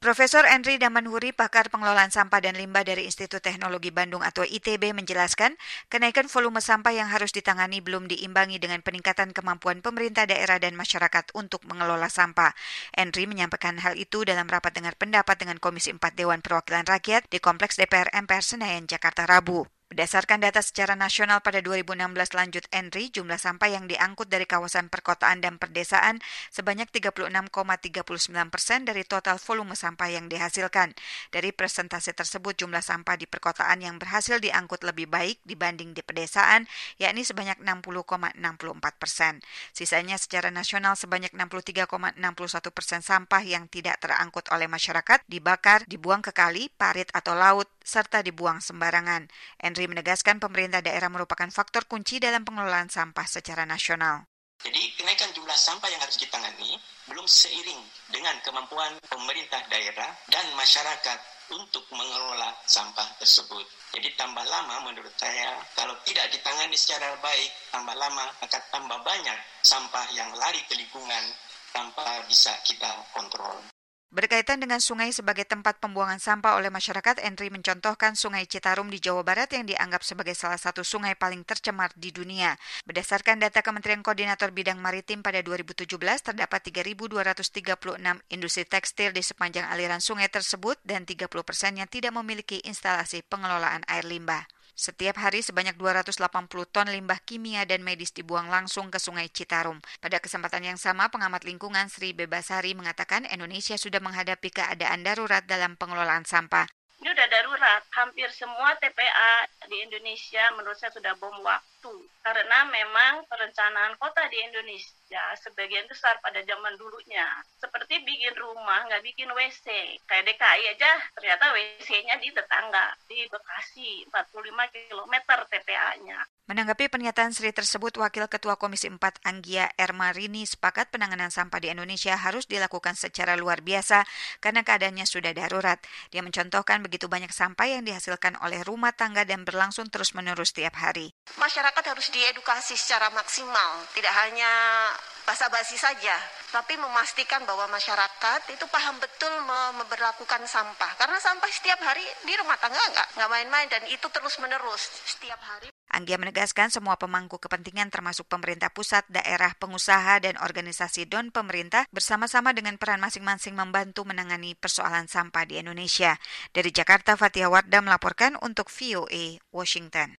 Profesor Henry Damanhuri, pakar pengelolaan sampah dan limbah dari Institut Teknologi Bandung atau ITB menjelaskan, kenaikan volume sampah yang harus ditangani belum diimbangi dengan peningkatan kemampuan pemerintah daerah dan masyarakat untuk mengelola sampah. Henry menyampaikan hal itu dalam rapat dengar pendapat dengan Komisi 4 Dewan Perwakilan Rakyat di Kompleks DPR MPR Senayan, Jakarta, Rabu. Berdasarkan data secara nasional pada 2016 lanjut Henry, jumlah sampah yang diangkut dari kawasan perkotaan dan perdesaan sebanyak 36,39% dari total volume sampah yang dihasilkan. Dari persentase tersebut, jumlah sampah di perkotaan yang berhasil diangkut lebih baik dibanding di pedesaan, yakni sebanyak 60,64%. Sisanya secara nasional sebanyak 63,61% sampah yang tidak terangkut oleh masyarakat, dibakar, dibuang ke kali, parit atau laut, serta dibuang sembarangan. Henry menegaskan pemerintah daerah merupakan faktor kunci dalam pengelolaan sampah secara nasional. Jadi kenaikan jumlah sampah yang harus ditangani belum seiring dengan kemampuan pemerintah daerah dan masyarakat untuk mengelola sampah tersebut. Jadi tambah lama menurut saya, kalau tidak ditangani secara baik, tambah lama akan tambah banyak sampah yang lari ke lingkungan tanpa bisa kita kontrol. Berkaitan dengan sungai sebagai tempat pembuangan sampah oleh masyarakat, Henry mencontohkan Sungai Citarum di Jawa Barat yang dianggap sebagai salah satu sungai paling tercemar di dunia. Berdasarkan data Kementerian Koordinator Bidang Maritim pada 2017, terdapat 3.236 industri tekstil di sepanjang aliran sungai tersebut dan 30%-nya tidak memiliki instalasi pengelolaan air limbah. Setiap hari sebanyak 280 ton limbah kimia dan medis dibuang langsung ke Sungai Citarum. Pada kesempatan yang sama, pengamat lingkungan Sri Bebasari mengatakan Indonesia sudah menghadapi keadaan darurat dalam pengelolaan sampah. Ini udah darurat. Hampir semua TPA di Indonesia menurut saya sudah bom waktu. Karena memang perencanaan kota di Indonesia sebagian besar pada zaman dulunya seperti bikin rumah, nggak bikin WC. Kayak DKI aja ternyata WC-nya di tetangga, di Bekasi, 45 km TPA-nya. Menanggapi pernyataan Sri tersebut, Wakil Ketua Komisi 4 Anggia Ermarini sepakat penanganan sampah di Indonesia harus dilakukan secara luar biasa karena keadaannya sudah darurat. Dia mencontohkan begitu banyak sampah yang dihasilkan oleh rumah tangga dan berlangsung terus-menerus setiap hari. Masyarakat harus diedukasi secara maksimal, tidak hanya basa-basi saja, tapi memastikan bahwa masyarakat itu paham betul memberlakukan sampah. Karena sampah setiap hari di rumah tangga nggak main-main dan itu terus-menerus setiap hari. Anggia menegaskan semua pemangku kepentingan termasuk pemerintah pusat, daerah, pengusaha, dan organisasi non-pemerintah bersama-sama dengan peran masing-masing membantu menangani persoalan sampah di Indonesia. Dari Jakarta, Fathia Wardah melaporkan untuk VOA Washington.